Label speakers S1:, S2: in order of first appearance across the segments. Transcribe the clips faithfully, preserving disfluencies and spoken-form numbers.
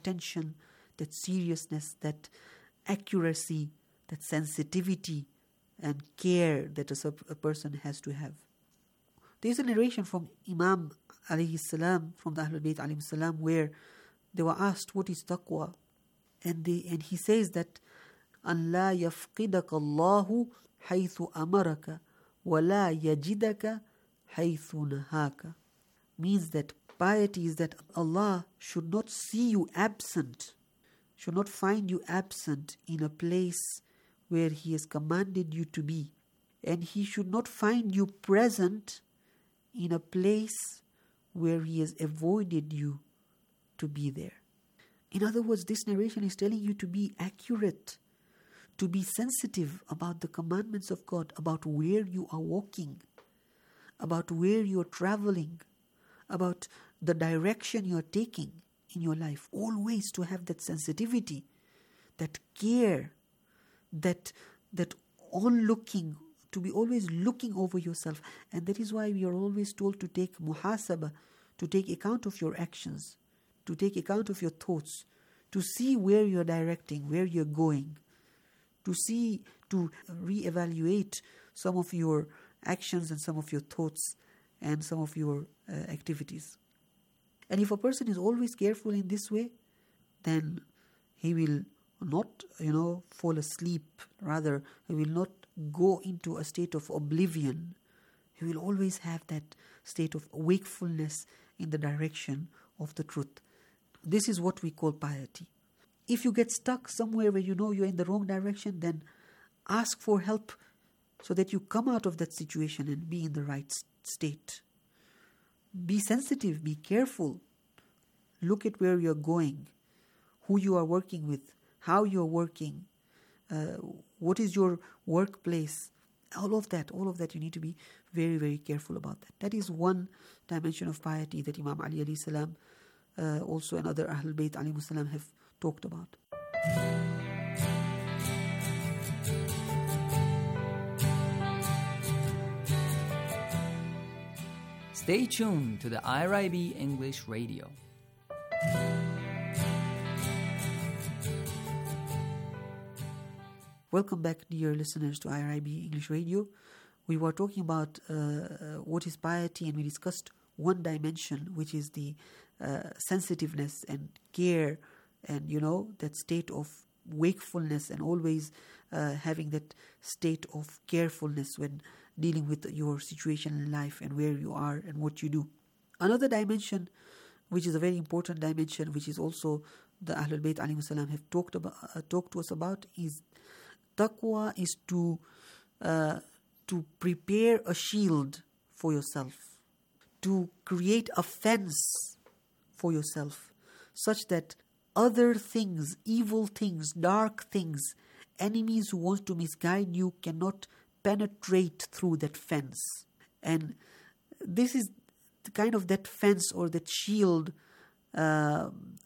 S1: attention, that seriousness, that accuracy, that sensitivity and care that a, a person has to have. There is a narration from Imam alayhi salam, from the Ahlul Bayt alayhi salam, where they were asked, what is taqwa? And, they, and he says that, أَنْ لَا يَفْقِدَكَ اللَّهُ حَيْثُ أَمَرَكَ وَلَا يَجِدَكَ حَيْثُ نَهَاكَ. Means that piety is that Allah should not see you absent, should not find you absent in a place where He has commanded you to be. And He should not find you present in a place where He has avoided you to be there. In other words, this narration is telling you to be accurate, to be sensitive about the commandments of God, about where you are walking, about where you are traveling, about the direction you are taking in your life. Always to have that sensitivity, that care, that that on-looking, to be always looking over yourself. And that is why we are always told to take muhasaba, to take account of your actions, to take account of your thoughts, to see where you're directing, where you're going, to see, to reevaluate some of your actions and some of your thoughts and some of your uh, activities. And if a person is always careful in this way, then he will not, you know, fall asleep. Rather, he will not go into a state of oblivion. He will always have that state of wakefulness in the direction of the truth. This is what we call piety. If you get stuck somewhere where you know you're in the wrong direction, then ask for help so that you come out of that situation and be in the right state. Be sensitive, be careful. Look at where you're going, who you are working with, how you're working, uh, what is your workplace. All of that, all of that, you need to be very, very careful about that. That is one dimension of piety that Imam Ali alayhi salam, uh, also and other Ahlul Bayt alayhi salam have talked about.
S2: Stay tuned to the I R I B English Radio.
S1: Welcome back, dear listeners, to I R I B English Radio. We were talking about uh, uh, what is piety, and we discussed one dimension, which is the uh, sensitiveness and care and, you know, that state of wakefulness and always uh, having that state of carefulness when dealing with your situation in life and where you are and what you do. Another dimension, which is a very important dimension, which is also the Ahlul Bayt alayhi salam have talked about, uh, talked to us about, is taqwa is to uh, to prepare a shield for yourself, to create a fence for yourself, such that other things, evil things, dark things, enemies who want to misguide you cannot penetrate through that fence. And this is the kind of that fence or that shield uh,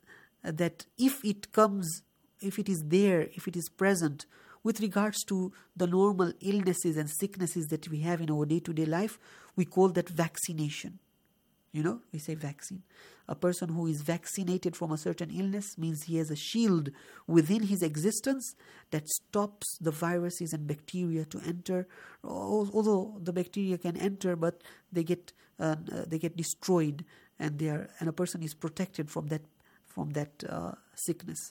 S1: that if it comes, if it is there, if it is present, with regards to the normal illnesses and sicknesses that we have in our day-to-day life, we call that vaccination. You know, we say vaccine. A person who is vaccinated from a certain illness means he has a shield within his existence that stops the viruses and bacteria to enter. Although the bacteria can enter, but they get uh, they get destroyed, and they are, and a person is protected from that from that uh, sickness.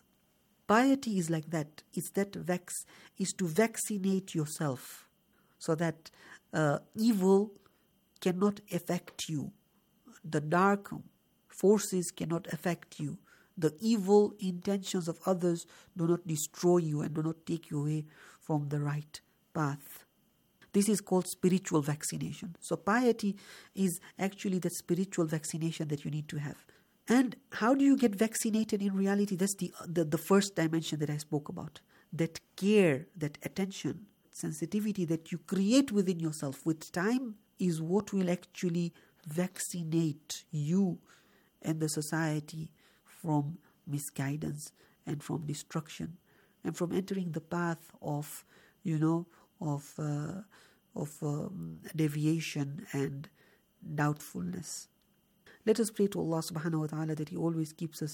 S1: Piety is like that. It's that vax is to vaccinate yourself so that uh, evil cannot affect you. The dark forces cannot affect you. The evil intentions of others do not destroy you and do not take you away from the right path. This is called spiritual vaccination. So piety is actually that spiritual vaccination that you need to have. And how do you get vaccinated in reality? That's the, the, the first dimension that I spoke about. That care, that attention, sensitivity that you create within yourself with time is what will actually vaccinate you and the society from misguidance and from destruction and from entering the path of, you know, of uh, of um, deviation and doubtfulness. Let us pray to Allah subhanahu wa ta'ala that He always keeps us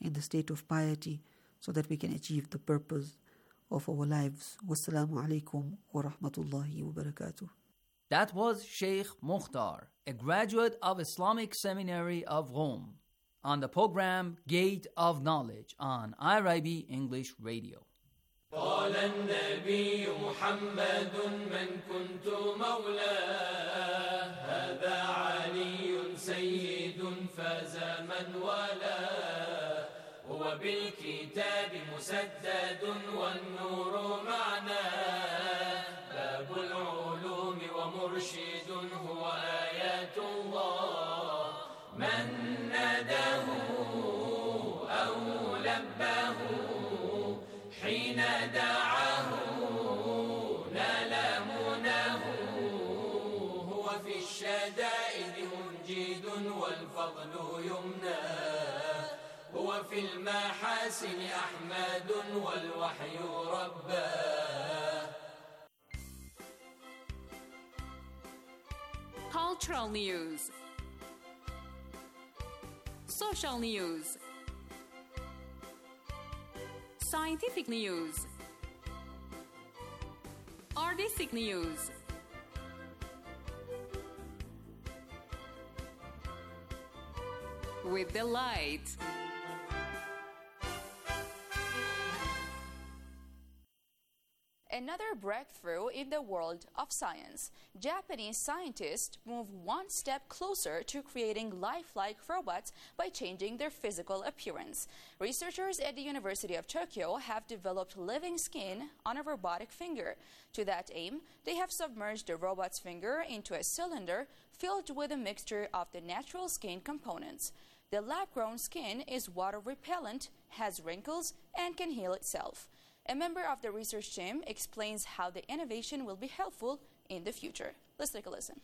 S1: in the state of piety so that we can achieve the purpose of our lives. Wassalamu alaikum wa rahmatullahi wa barakatuh.
S2: That was Sheikh Mukhtar, a graduate of Islamic Seminary of Rome, on the program Gate of Knowledge on I R I B English Radio.
S3: قال النبي محمد من كنت مولاه هذا علي سيد فاز من والاه هو بالكتاب مسدد والنور معناه باب العلوم ومرشد هو آيات الله من ناداه أو لباه حين دعاه نال مناه هو في الشدائد منجد والفضل يمناه هو في المحاسن أحمد والوحي رباه.
S4: Cultural news, social news, scientific news, artistic news, with the light.
S5: Another breakthrough in the world of science. Japanese scientists move one step closer to creating lifelike robots by changing their physical appearance. Researchers at the University of Tokyo have developed living skin on a robotic finger. To that aim, they have submerged the robot's finger into a cylinder filled with a mixture of the natural skin components. The lab-grown skin is water-repellent, has wrinkles, and can heal itself. A member of the research team explains how the innovation will be helpful in the future. Let's take a listen.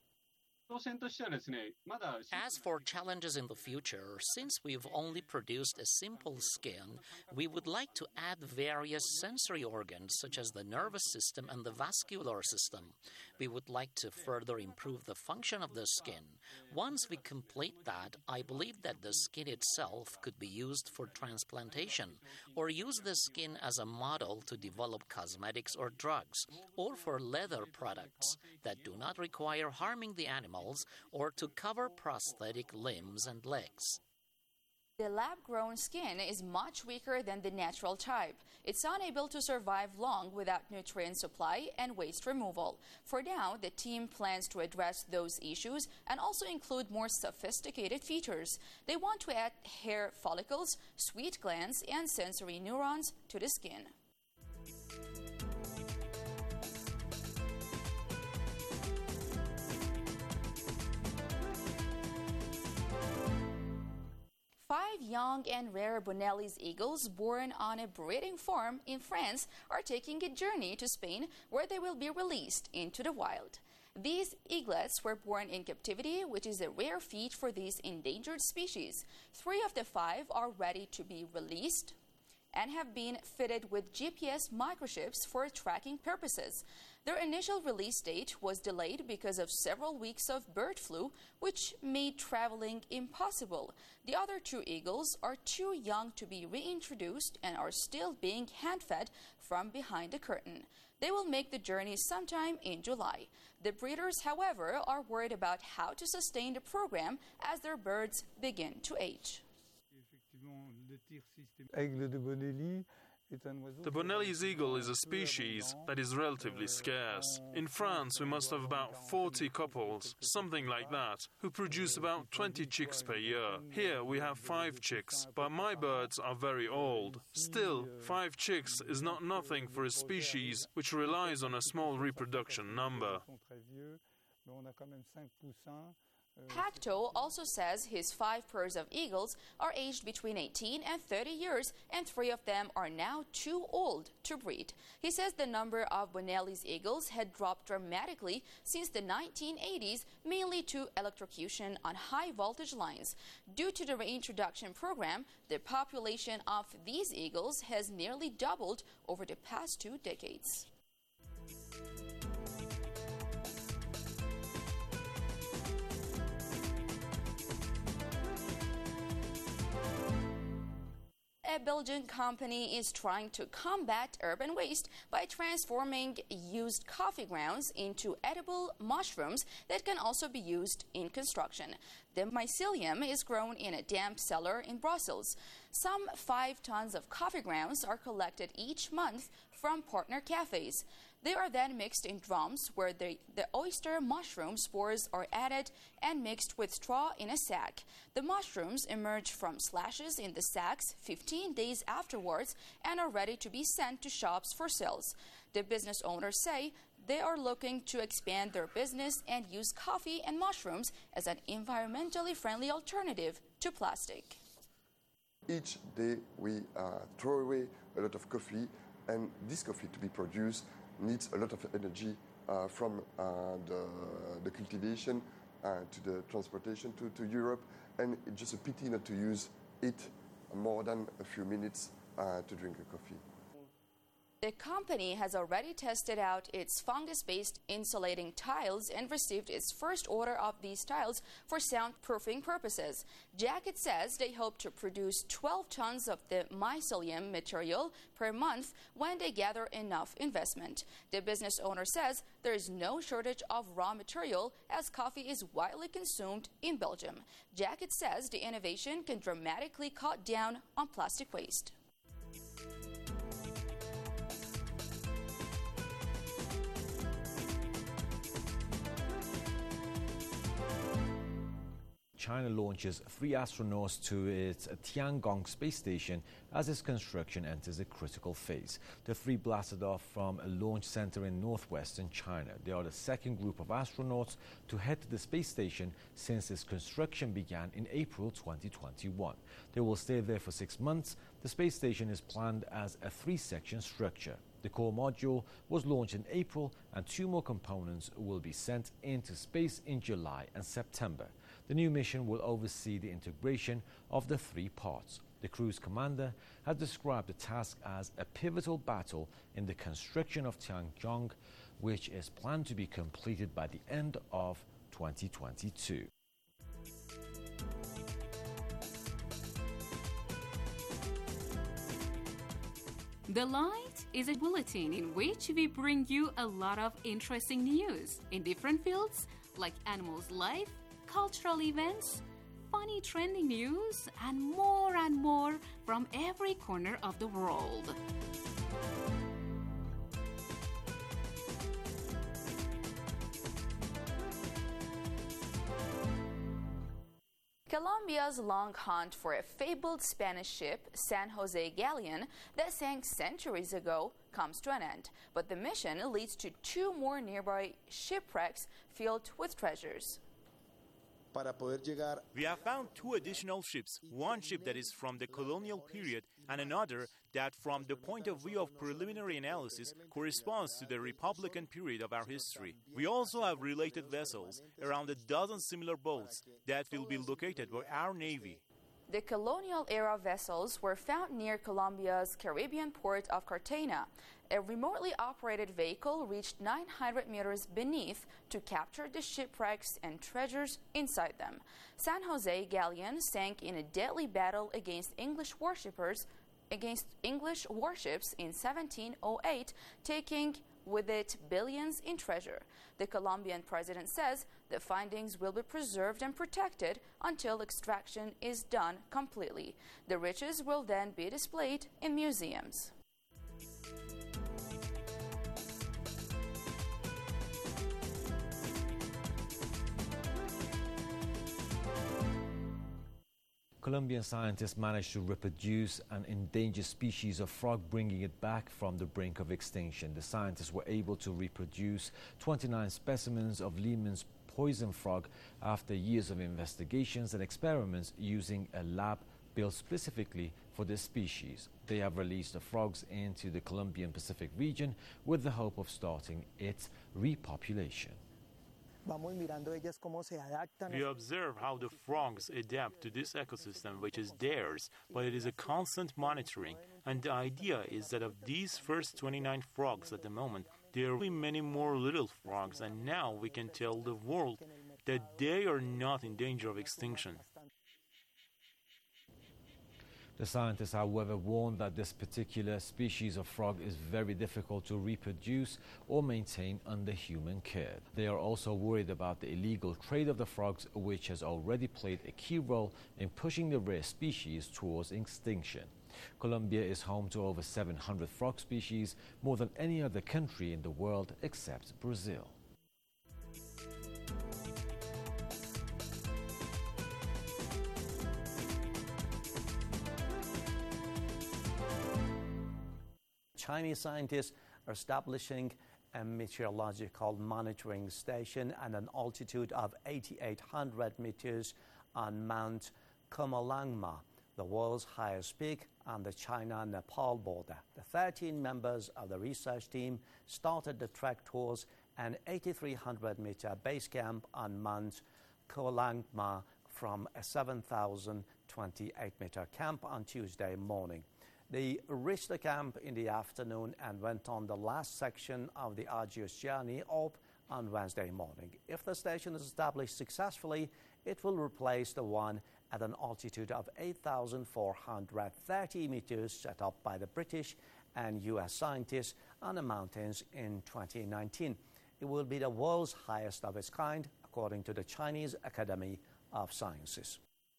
S6: As for challenges in the future, since we've only produced a simple skin, we would like to add various sensory organs such as the nervous system and the vascular system. We would like to further improve the function of the skin. Once we complete that, I believe that the skin itself could be used for transplantation, or use the skin as a model to develop cosmetics or drugs, or for leather products that do not require harming the animals, or to cover prosthetic limbs and legs.
S5: The lab-grown skin is much weaker than the natural type. It's unable to survive long without nutrient supply and waste removal. For now, the team plans to address those issues and also include more sophisticated features. They want to add hair follicles, sweat glands, and sensory neurons to the skin. Five young and rare Bonelli's eagles born on a breeding farm in France are taking a journey to Spain, where they will be released into the wild. These eaglets were born in captivity, which is a rare feat for these endangered species. Three of the five are ready to be released and have been fitted with G P S microchips for tracking purposes. Their initial release date was delayed because of several weeks of bird flu, which made traveling impossible. The other two eagles are too young to be reintroduced and are still being hand-fed from behind the curtain. They will make the journey sometime in July. The breeders, however, are worried about how to sustain the program as their birds begin to age.
S7: The Bonelli's eagle is a species that is relatively scarce. In France, we must have about forty couples, something like that, who produce about twenty chicks per year. Here we have five chicks, but my birds are very old. Still, five chicks is not nothing for a species which relies on a small reproduction number.
S5: Pacto also says his five pairs of eagles are aged between eighteen and thirty years, and three of them are now too old to breed. He says the number of Bonelli's eagles had dropped dramatically since the nineteen eighties, mainly to electrocution on high-voltage lines. Due to the reintroduction program, the population of these eagles has nearly doubled over the past two decades. A Belgian company is trying to combat urban waste by transforming used coffee grounds into edible mushrooms that can also be used in construction. The mycelium is grown in a damp cellar in Brussels. Some five tons of coffee grounds are collected each month from partner cafes. They are then mixed in drums where the, the oyster mushroom spores are added and mixed with straw in a sack. The mushrooms emerge from slashes in the sacks fifteen days afterwards and are ready to be sent to shops for sales. The business owners say they are looking to expand their business and use coffee and mushrooms as an environmentally friendly alternative to plastic.
S8: Each day we uh, throw away a lot of coffee, and this coffee to be produced needs a lot of energy uh, from uh, the, the cultivation uh, to the transportation to, to Europe, and it's just a pity not to use it more than a few minutes uh, to drink a coffee.
S5: The company has already tested out its fungus-based insulating tiles and received its first order of these tiles for soundproofing purposes. Jacket says they hope to produce twelve tons of the mycelium material per month when they gather enough investment. The business owner says there is no shortage of raw material as coffee is widely consumed in Belgium. Jacket says the innovation can dramatically cut down on plastic waste.
S9: China launches three astronauts to its Tiangong space station as its construction enters a critical phase. The three blasted off from a launch center in northwestern China. They are the second group of astronauts to head to the space station since its construction began in April twenty twenty-one. They will stay there for six months. The space station is planned as a three-section structure. The core module was launched in April, and two more components will be sent into space in July and September. The new mission will oversee the integration of the three parts. The crew's commander has described the task as a pivotal battle in the construction of Tiangong, which is planned to be completed by the end of twenty twenty-two.
S4: The Light is a bulletin in which we bring you a lot of interesting news in different fields like animals' life, cultural events, funny trending news, and more and more from every corner of the world.
S5: Colombia's long hunt for a fabled Spanish ship, San Jose Galleon, that sank centuries ago, comes to an end. But the mission leads to two more nearby shipwrecks filled with treasures.
S10: We have found two additional ships, one ship that is from the colonial period and another that from the point of view of preliminary analysis corresponds to the Republican period of our history. We also have related vessels, around a dozen similar boats that will be located by our Navy.
S5: The colonial-era vessels were found near Colombia's Caribbean port of Cartagena. A remotely operated vehicle reached nine hundred meters beneath to capture the shipwrecks and treasures inside them. San Jose Galleon sank in a deadly battle against English worshippers, against English warships in seventeen oh eight, taking with it billions in treasure. The Colombian president says the findings will be preserved and protected until extraction is done completely. The riches will then be displayed in museums.
S9: Colombian scientists managed to reproduce an endangered species of frog, bringing it back from the brink of extinction. The scientists were able to reproduce twenty-nine specimens of Lehmann's poison frog after years of investigations and experiments using a lab built specifically for this species. They have released the frogs into the Colombian Pacific region with the hope of starting its repopulation.
S10: We observe how the frogs adapt to this ecosystem, which is theirs, but it is a constant monitoring. And the idea is that of these first twenty-nine frogs at the moment, there will be many more little frogs, and now we can tell the world that they are not in danger of extinction.
S9: The scientists, however, warned that this particular species of frog is very difficult to reproduce or maintain under human care. They are also worried about the illegal trade of the frogs, which has already played a key role in pushing the rare species towards extinction. Colombia is home to over seven hundred frog species, more than any other country in the world except Brazil.
S11: Chinese scientists are establishing a meteorological monitoring station at an altitude of eighty-eight hundred meters on Mount Comolangma, the world's highest peak on the China-Nepal border. The thirteen members of the research team started the trek towards an eighty-three hundred meter base camp on Mount Comolangma from a seven thousand twenty-eight meter camp on Tuesday morning. They reached the camp in the afternoon and went on the last section of the arduous journey up on Wednesday morning. If the station is established successfully, it will replace the one at an altitude of eight thousand four hundred thirty meters set up by the British and U S scientists on the mountains in twenty nineteen. It will be the world's highest of its kind, according to the Chinese Academy of Sciences.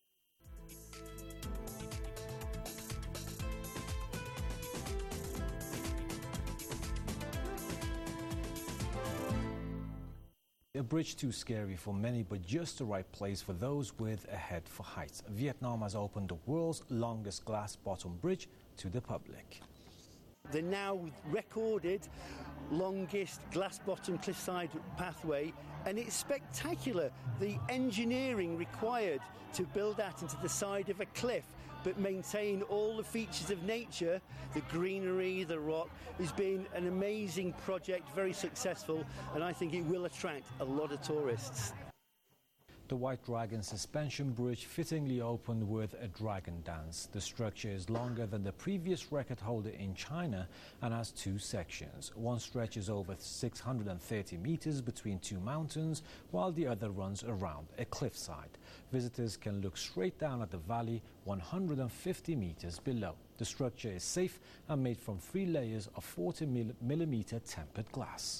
S9: A bridge too scary for many, but just the right place for those with a head for heights. Vietnam has opened the world's longest glass-bottom bridge to the public.
S12: The now recorded longest glass-bottom cliffside pathway, and it's spectacular. The engineering required to build that into the side of a cliff but maintain all the features of nature, the greenery, the rock, has been an amazing project, very successful, and I think it will attract a lot of tourists.
S9: The White Dragon suspension bridge fittingly opened with a dragon dance. The structure is longer than the previous record holder in China and has two sections. One stretches over six hundred thirty meters between two mountains, while the other runs around a cliffside. Visitors can look straight down at the valley one hundred fifty meters below. The structure is safe and made from three layers of forty millimeter tempered glass.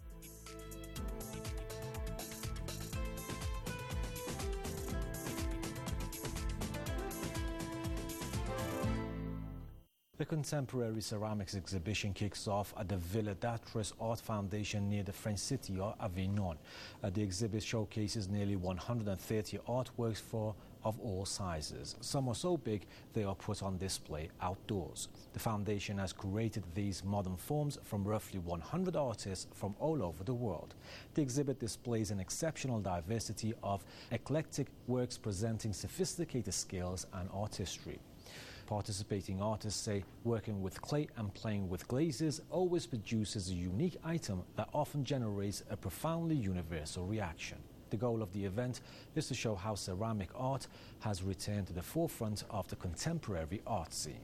S9: The Contemporary Ceramics exhibition kicks off at the Villa d'Atris Art Foundation near the French city of Avignon. Uh, the exhibit showcases nearly one hundred thirty artworks for of all sizes. Some are so big they are put on display outdoors. The foundation has curated these modern forms from roughly one hundred artists from all over the world. The exhibit displays an exceptional diversity of eclectic works presenting sophisticated skills and artistry. Participating artists say working with clay and playing with glazes always produces a unique item that often generates a profoundly universal reaction. The goal of the event is to show how ceramic art has returned to the forefront of the contemporary art scene.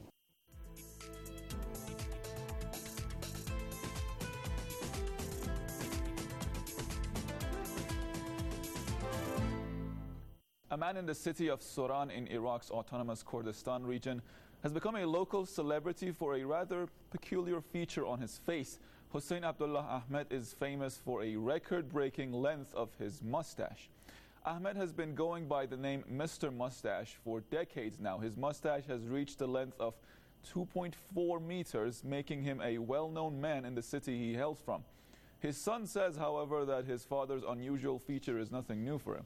S13: A man in the city of Soran in Iraq's autonomous Kurdistan region has become a local celebrity for a rather peculiar feature on his face. Hussein Abdullah Ahmed is famous for a record-breaking length of his mustache. Ahmed has been going by the name Mister Mustache for decades now. His mustache has reached the length of two point four meters, making him a well-known man in the city he hails from. His son says, however, that his father's unusual feature is nothing new for him.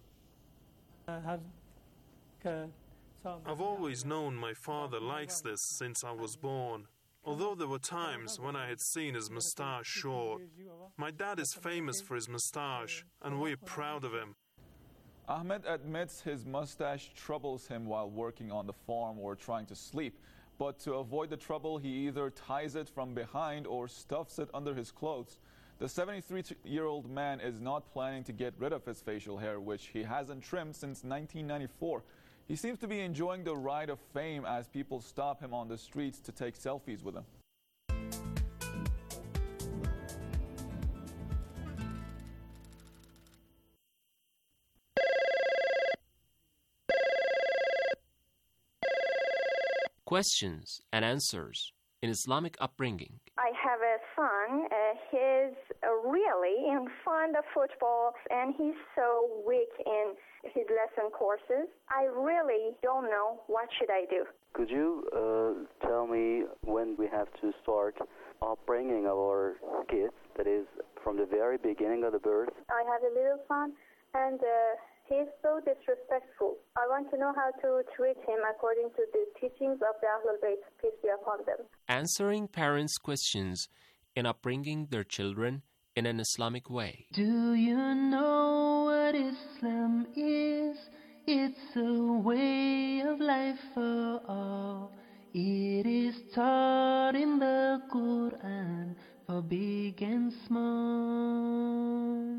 S7: I've always known my father likes this since I was born, although there were times when I had seen his moustache short. My dad is famous for his moustache, and we're proud of him.
S13: Ahmed admits his mustache troubles him while working on the farm or trying to sleep, but to avoid the trouble, he either ties it from behind or stuffs it under his clothes. The seventy-three-year-old man is not planning to get rid of his facial hair, which he hasn't trimmed since nineteen ninety-four. He seems to be enjoying the ride of fame as people stop him on the streets to take selfies with him.
S14: questions and answers in Islamic upbringing.
S15: I have a son. Uh, he's uh, really in fond of football, and he's so weak in his lesson courses. I really don't know what should I do.
S16: Could you uh, tell me when we have to start upbringing our kids, that is, from the very beginning of the birth?
S15: I have a little son, and uh, he's so disrespectful. I want to know how to treat him according to the teachings of the Ahlul Bayt, peace be upon them.
S14: Answering parents' questions in upbringing their children in an Islamic way.
S17: Do you know what Islam is? It's a way of life for all. It is taught in the Quran for big and small.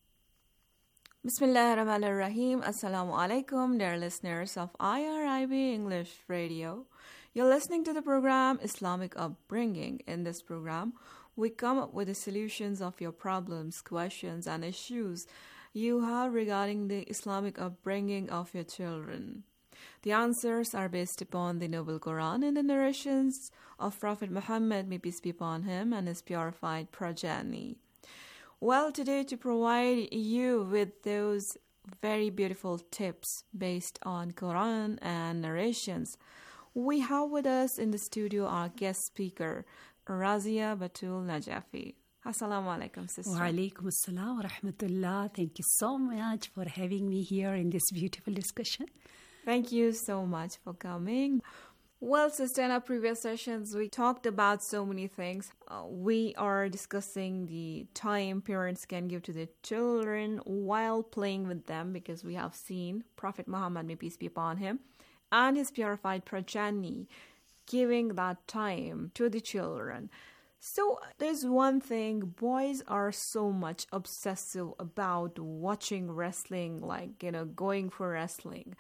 S18: Bismillah ar-Rahman ar-Rahim. Assalamu alaikum, dear listeners of I R I B English Radio. You're listening to the program Islamic Upbringing. In this program, we come up with the solutions of your problems, questions, and issues you have regarding the Islamic upbringing of your children. The answers are based upon the Noble Quran and the narrations of Prophet Muhammad, may peace be upon him, and his purified progeny. Well, today to provide you with those very beautiful tips based on Quran and narrations, we have with us in the studio our guest speaker, Razia Batul Najafi. Assalamu alaikum, sister.
S19: Wa alaikum assalam wa rahmatullah. Thank you so much for having me here in this beautiful discussion.
S18: Thank you so much for coming. Well, sister, in our previous sessions, we talked about so many things. Uh, we are discussing the time parents can give to their children while playing with them, because we have seen Prophet Muhammad, may peace be upon him, and his purified progeny giving that time to the children. So there's one thing, boys are so much obsessive about watching wrestling, like, you know, going for wrestling.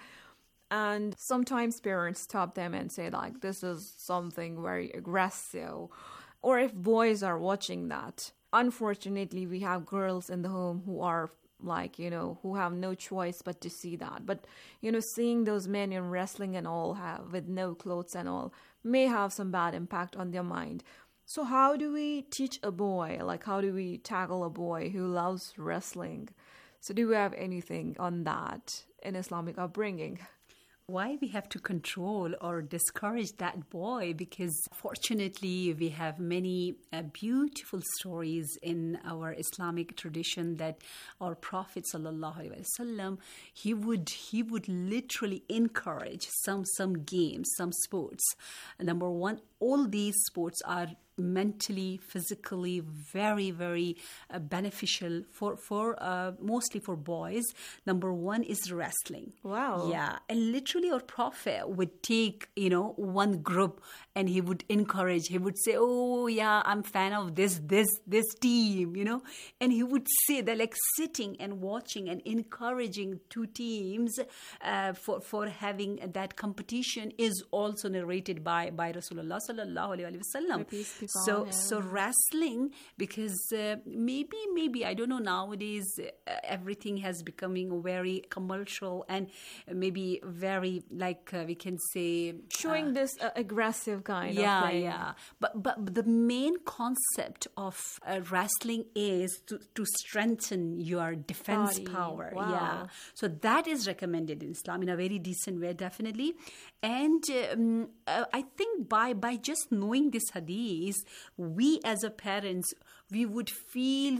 S18: And sometimes parents stop them and say, like, this is something very aggressive. Or if boys are watching that, unfortunately, we have girls in the home who are like, you know, who have no choice but to see that. But, you know, seeing those men in wrestling and all have with no clothes and all may have some bad impact on their mind. So how do we teach a boy, like how do we tackle a boy who loves wrestling? So do we have anything on that in Islamic upbringing?
S19: Why we have to control or discourage that boy? Because fortunately we have many uh, beautiful stories in our Islamic tradition that our Prophet sallallahu alaihi wasallam, he would he would literally encourage some some games, some sports. Number one, all these sports are mentally, physically very, very uh, beneficial for, for uh, mostly for boys. Number one is wrestling.
S18: Wow.
S19: Yeah. And literally our Prophet would take, you know, one group and he would encourage, he would say, oh yeah, I'm fan of this, this, this team, you know, and he would say that, like, sitting and watching and encouraging two teams uh, for, for having that competition is also narrated by, by Rasulullah sallallahu alaihi wasallam. So, so wrestling, because uh, maybe, maybe, I don't know, nowadays uh, everything has becoming very commercial and maybe very, like uh, we can say...
S18: Showing uh, this uh, aggressive kind
S19: yeah,
S18: of thing.
S19: Yeah, yeah. But, but the main concept of uh, wrestling is to, to strengthen your defense
S18: Body.
S19: power.
S18: Wow.
S19: Yeah. So that is recommended in Islam in a very decent way, definitely. And um, uh, I think by, by just knowing this hadith, we as a parents, we would feel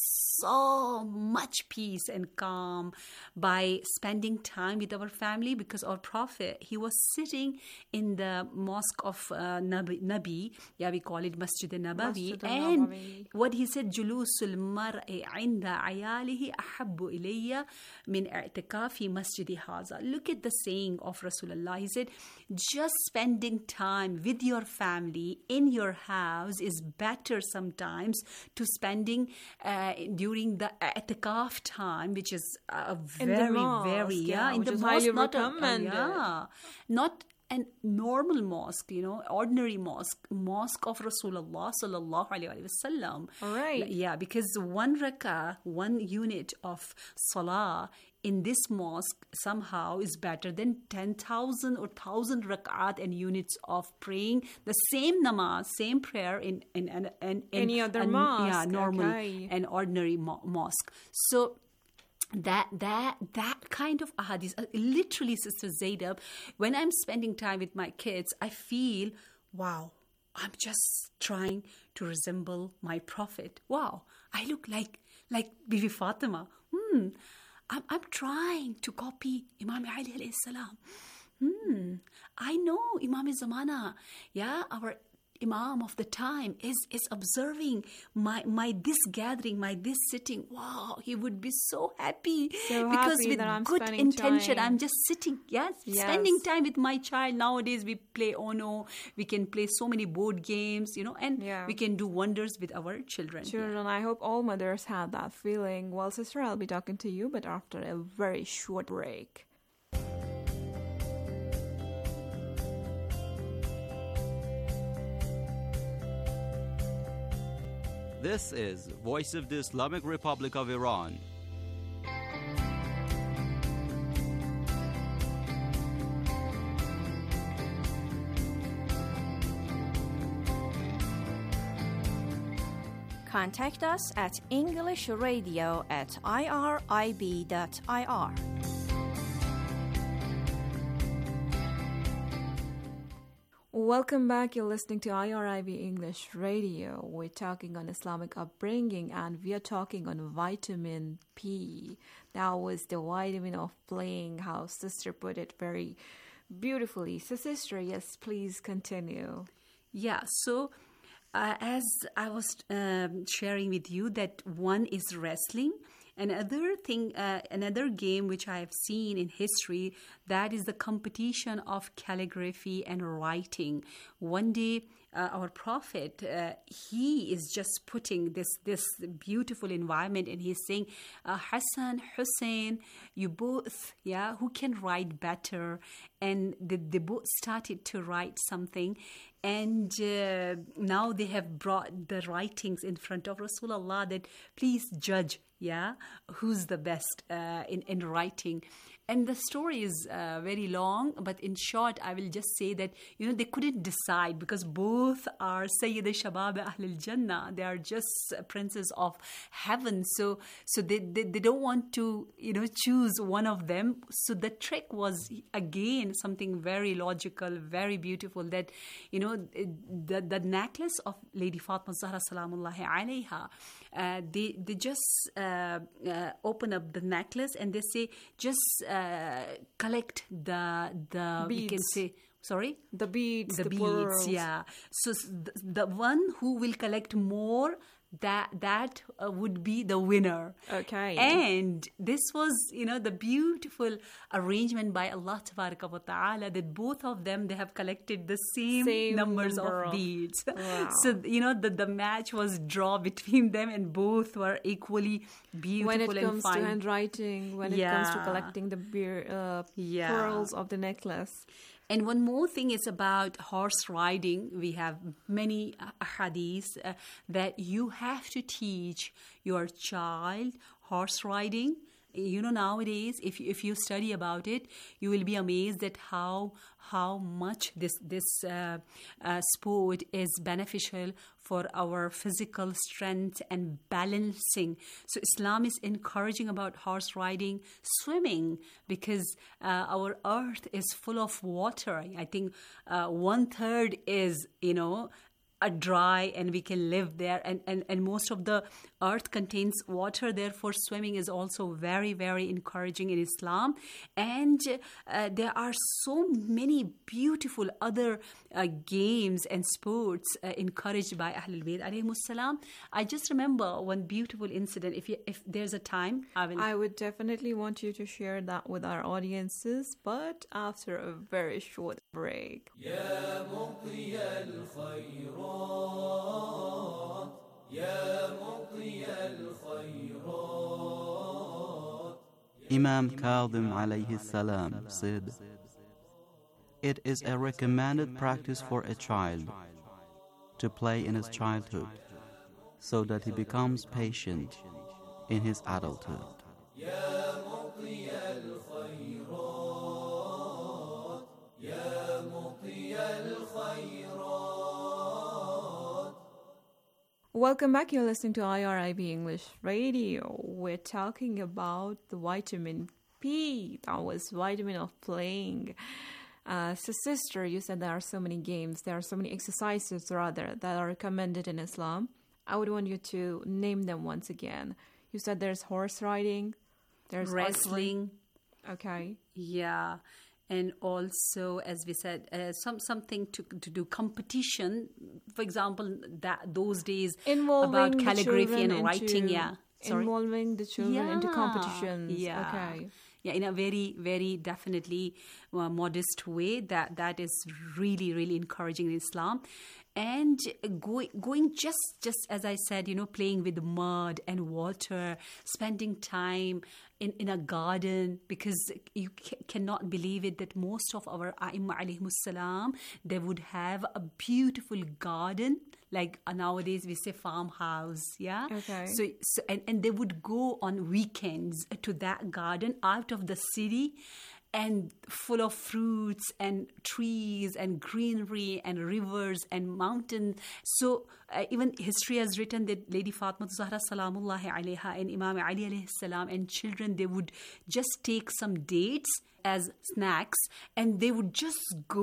S19: so much peace and calm by spending time with our family, because our Prophet, he was sitting in the mosque of uh, Nabi, Nabi, yeah, we call it Masjid al-Nabawi,
S18: Masjid
S19: and
S18: al-Nabawi.
S19: What he said, جلوس المرء عند عياله أحب إلي من اعتكاف مسجد هذا. Look at the saying of Rasulullah. He said, just spending time with your family in your house is better sometimes to spending uh, during the i'tikaf time, which is a very,
S18: mosque,
S19: very, yeah,
S18: yeah
S19: in the
S18: is
S19: mosque, not a, uh,
S18: recommended.
S19: yeah, not a normal mosque, you know, ordinary mosque, mosque of Rasulullah sallallahu alaihi wasallam.
S18: All right.
S19: Yeah, because one rakah, one unit of salah in this mosque somehow is better than ten thousand or one thousand rak'at and units of praying the same namaz, same prayer in, in, in, in, in
S18: any other
S19: an,
S18: mosque.
S19: Yeah, normal
S18: Okay.
S19: and ordinary mo- mosque. So that that that kind of ahadith, uh, literally, Sister Zainab, when I'm spending time with my kids, I feel, wow, I'm just trying to resemble my prophet. Wow, I look like like Bibi Fatima. Hmm, I'm I'm trying to copy Imam Ali alayhi salam. Hmm, I know Imam Zamana, yeah, our Imam of the time is is observing my my this gathering, my this sitting. Wow, he would be so happy
S18: So
S19: because
S18: happy
S19: with
S18: that I'm
S19: good
S18: spending
S19: intention,
S18: time.
S19: I'm just sitting, yes,
S18: Yes.
S19: spending time with my child. Nowadays, we play Ono, we can play so many board games, you know, and
S18: Yeah.
S19: we can do wonders with our children.
S18: Children, I hope all mothers had that feeling. Well, sister, I'll be talking to you, but after a very short break.
S20: This is Voice of the Islamic Republic of Iran.
S21: Contact us at englishradio at irib dot I R.
S18: Welcome back. You're listening to I R I B English Radio. We're talking on Islamic upbringing and we are talking on vitamin P. That was the vitamin of playing, how Sister put it very beautifully. So, Sister, yes, please continue.
S19: Yeah, so uh, as I was um, sharing with you, that one is wrestling. Another thing, uh, another game which I have seen in history, that is the competition of calligraphy and writing. One day, uh, our prophet, uh, he is just putting this this beautiful environment, and he's saying, uh, Hassan, Hussein, you both, yeah, who can write better? And they, they both started to write something. And uh, now they have brought the writings in front of Rasulullah that please judge, yeah, who's the best uh, in, in writing. And the story is uh, very long, but in short, I will just say that, you know, they couldn't decide because both are Sayyid al-Shabab Ahl al-Jannah. They are just princes of heaven. So so they, they, they don't want to, you know, choose one of them. So the trick was, again, something very logical, very beautiful, that, you know, the, the necklace of Lady Fatima Zahra Salamullahi alayha, uh, they, they just uh, uh, open up the necklace and they say, just... Uh, Uh, collect the the
S18: Beads.
S19: we can say sorry
S18: the beads,
S19: the,
S18: the
S19: beads,
S18: pearls.
S19: yeah. So the, the one who will collect more, that that uh, would be the winner.
S18: Okay.
S19: And this was, you know, the beautiful arrangement by Allah Tabaraka wa Ta'ala, that both of them, they have collected the same,
S18: Same
S19: numbers
S18: number
S19: of
S18: of-
S19: beads.
S18: Wow.
S19: So, you know, the, the match was draw between them, and both were equally beautiful
S18: When it
S19: and
S18: comes
S19: fine.
S18: to handwriting, when it comes to
S19: Yeah.
S18: collecting the beer, uh,
S19: Yeah.
S18: pearls of the necklace.
S19: And one more thing is about horse riding. We have many hadiths uh, that you have to teach your child horse riding. You know, nowadays, if you, if you study about it, you will be amazed at how how much this this uh, uh, sport is beneficial for our physical strength and balancing. So Islam is encouraging about horse riding, swimming, because uh, our earth is full of water. I think uh, one third is, you know, a dry, and we can live there, and, and, and most of the earth contains water. Therefore, swimming is also very, very encouraging in Islam. And uh, there are so many beautiful other uh, games and sports uh, encouraged by Ahlul Bayt alayhimus salam. I just remember one beautiful incident. If you, if there's a time, I will.
S18: I would definitely want you to share that with our audiences, but after a very short break.
S3: يا مضي الخيرات يا مضي الخيرات.
S20: Imam Kadhim alayhi salam said, "It is a recommended practice for a child to play in his childhood so that he becomes patient in his adulthood."
S3: يا مضي
S18: Welcome back. You're listening to I R I B English Radio. We're talking about the vitamin P. That was vitamin of playing. Uh, so, sister, you said there are so many games, there are so many exercises, rather, that are recommended in Islam. I would want you to name them once again. You said there's horse riding, there's
S19: wrestling.
S18: Archery. Okay.
S19: Yeah. And also, as we said, uh, some something to to do competition. For example, that those days
S18: involving
S19: about calligraphy and
S18: into,
S19: writing. Yeah, Sorry?
S18: involving the children
S19: yeah.
S18: into competitions.
S19: Yeah.
S18: Okay.
S19: Yeah, in a very, very definitely uh, modest way. That that is really, really encouraging in Islam. And going, going just, just as I said, you know, playing with mud and water, spending time in, in a garden, because you c- cannot believe it that most of our A'imma alayhimus salam, they would have a beautiful garden. Like uh, nowadays we say farmhouse, yeah?
S18: Okay.
S19: So, so and, and they would go on weekends to that garden out of the city, and full of fruits and trees and greenery and rivers and mountains. So uh, even history has written that Lady Fatima Zahra salamullahi alayha and Imam Ali alayhi salam and children, they would just take some dates as snacks and they would just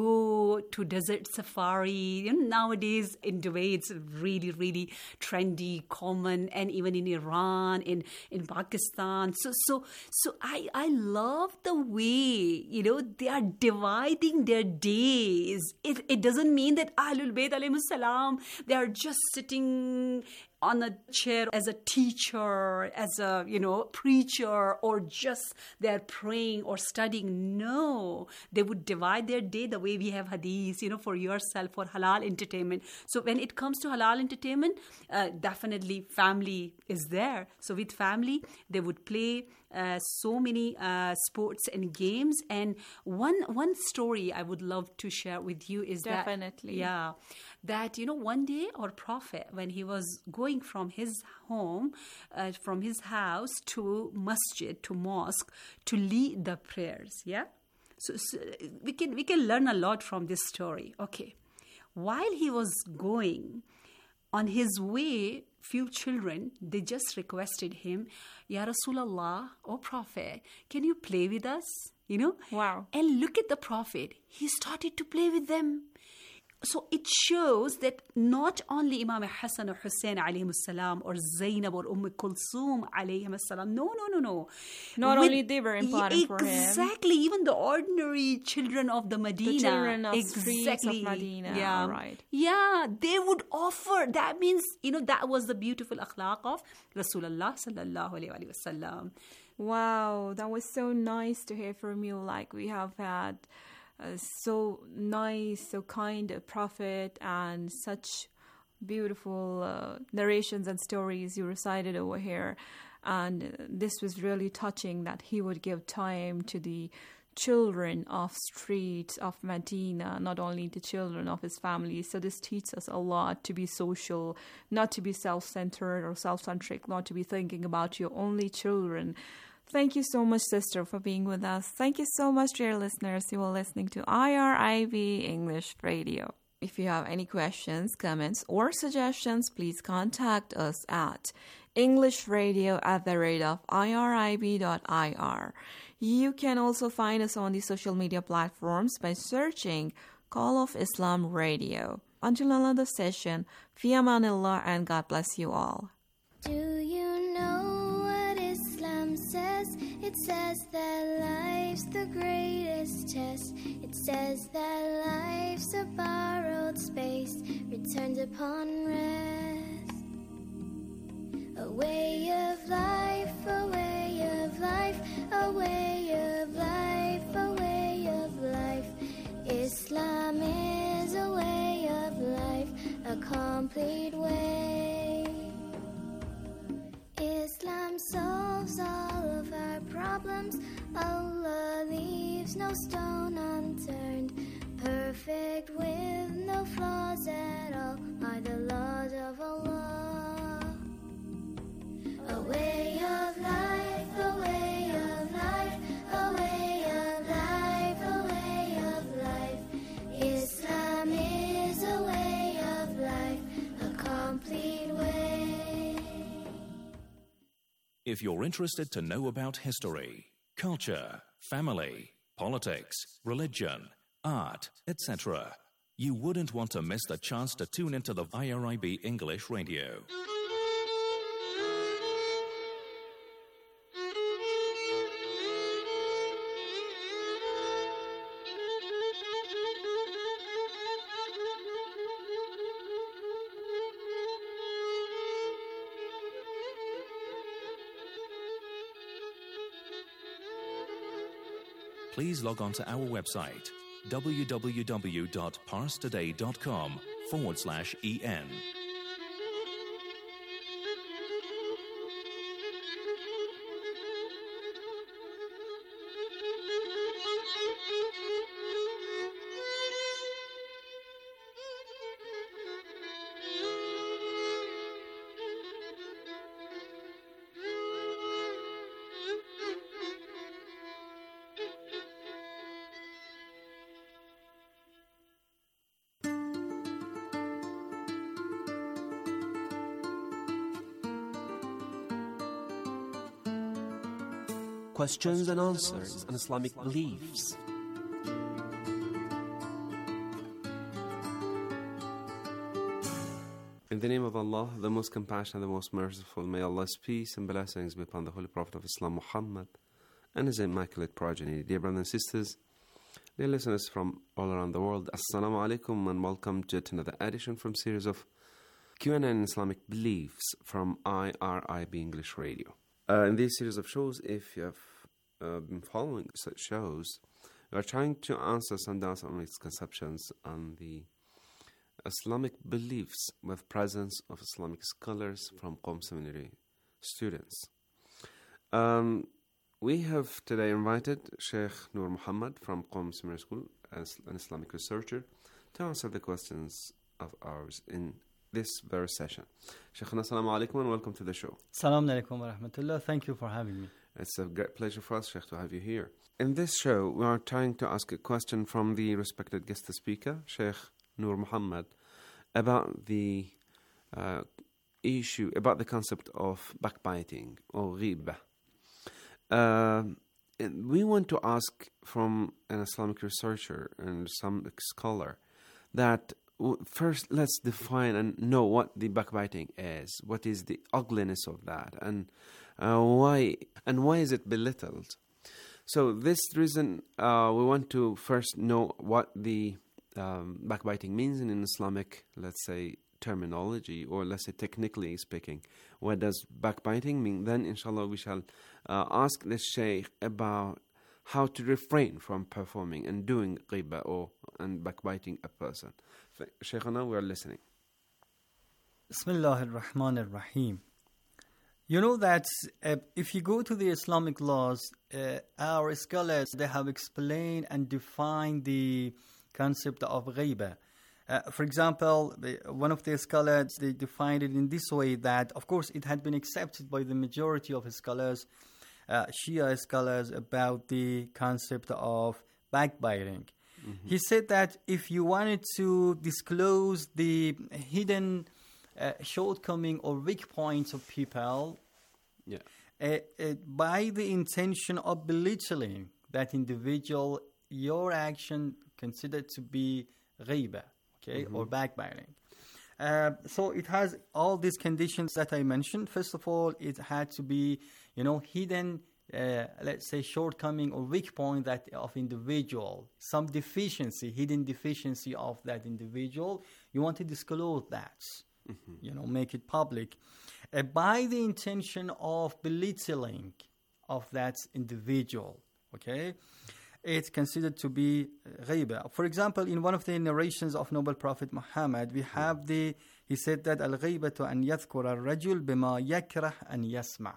S19: go to desert safari. You know, nowadays in Dubai it's really, really trendy, common, and even in Iran, in, in Pakistan. So so so I, I love the way, you know, they are dividing their days. It it doesn't mean that Ahlul Bayt alayhimus salam, they are just sitting on a chair as a teacher, as a, you know, preacher, or just they're praying or studying. No, they would divide their day the way we have hadith, you know, for yourself, for halal entertainment. So when it comes to halal entertainment, uh, definitely family is there. So with family, they would play uh, so many uh, sports and games. And one one story I would love to share with you is
S18: Definitely.
S19: that... Definitely. Yeah. That, you know, one day our Prophet, when he was going from his home, uh, from his house to masjid, to mosque, to lead the prayers, yeah? So, so we can we can learn a lot from this story. Okay. While he was going, on his way, few children, they just requested him, Ya Rasulallah, oh Prophet, can you play with us? You know?
S18: Wow.
S19: And look at the Prophet. He started to play with them. So it shows that not only Imam Hassan or Hussein alayhim salam or Zainab or Umm Kulthum alayhim salam. No, no, no, no.
S18: Not
S19: With,
S18: only they were important
S19: exactly,
S18: for him.
S19: Exactly. Even the ordinary children of the Medina.
S18: The children of
S19: exactly.
S18: streets of Medina.
S19: Yeah.
S18: Right.
S19: Yeah. They would offer. That means, you know, that was the beautiful akhlaq of Rasulullah sallallahu alayhi wa sallam.
S18: Wow. That was so nice to hear from you. Like we have had Uh, so nice, so kind a prophet, and such beautiful uh, narrations and stories you recited over here. And uh, this was really touching that he would give time to the children of streets of Medina, not only the children of his family. So this teaches us a lot to be social, not to be self-centered or self-centric, not to be thinking about your only children. Thank you so much, sister, for being with us. Thank you so much, dear listeners. You are listening to I R I B English Radio. If you have any questions, comments, or suggestions, please contact us at englishradio at the rate of irib dot I R. You can also find us on the social media platforms by searching Call of Islam Radio. Until another session, fi amanillah, and God bless you all.
S1: Do you know what Islam says? It says that life's the greatest test. It says that life's a borrowed space, returned upon rest. A way of life, a way of life, a way of life, a way of life. Islam is a way of life, a complete way. Islam solves all of our problems. Allah leaves no stone unturned. Perfect with no flaws at all are the laws of Allah. A way of life, a way of life, a way of life, a way of life. Islam is a way of life, a complete way.
S2: If you're interested to know about history, culture, family, politics, religion, art, et cetera, you wouldn't want to miss the chance to tune into the I R I B English Radio. Please log on to our website, www.parstoday.com forward slash en.
S22: Questions and answers on Islamic beliefs. In the name of Allah, the most compassionate, the most merciful, may Allah's peace and blessings be upon the Holy Prophet of Islam, Muhammad, and his immaculate progeny. Dear brothers and sisters, dear listeners from all around the world, Assalamu alaikum and welcome to another edition from series of Q and A in Islamic Beliefs from I R I B English Radio. Uh, in this series of shows, if you have uh, been following such shows, we are trying to answer some doubts and misconceptions on the Islamic beliefs with presence of Islamic scholars from Qom Seminary students. Um, we have today invited Sheikh Noor Muhammad from Qom Seminary School as an Islamic researcher to answer the questions of ours in this very session. Shaykhana, assalamu alaikum and welcome to the show.
S23: Assalamu alaikum wa rahmatullah. Thank you for having me.
S22: It's a great pleasure for us, Sheikh, to have you here. In this show, we are trying to ask a question from the respected guest speaker, Sheikh Noor Muhammad, about the uh, issue, about the concept of backbiting or ghibah. Uh, we want to ask from an Islamic researcher and some scholar that first, let's define and know what the backbiting is. What is the ugliness of that, and uh, why and why is it belittled? So, this reason uh, we want to first know what the um, backbiting means in Islamic, let's say, terminology, or let's say technically speaking. What does backbiting mean? Then, inshallah, we shall uh, ask the Shaykh about how to refrain from performing and doing ghibah or and backbiting a person. Shaykhana, we are listening.
S23: Bismillah ar-Rahman ar-Rahim. You know that uh, if you go to the Islamic laws, uh, our scholars, they have explained and defined the concept of ghibah. Uh, for example, one of the scholars, they defined it in this way that, of course, it had been accepted by the majority of scholars, uh, Shia scholars, about the concept of backbiting. Mm-hmm. He said that if you wanted to disclose the hidden uh, shortcoming or weak points of people,
S22: yeah.
S23: uh, uh, by the intention of belittling that individual, your action considered to be ghibah, okay, mm-hmm. or backbiting. Uh, so it has all these conditions that I mentioned. First of all, it had to be, you know, hidden, uh, let's say, shortcoming or weak point that of individual, some deficiency, hidden deficiency of that individual. You want to disclose that, mm-hmm. you know, make it public, uh, by the intention of belittling of that individual, okay? It's considered to be ghibah. For example, in one of the narrations of Noble Prophet Muhammad, we have the, he said that al-ghibatu an yadhkura al-rajul bima yakrah an yasma.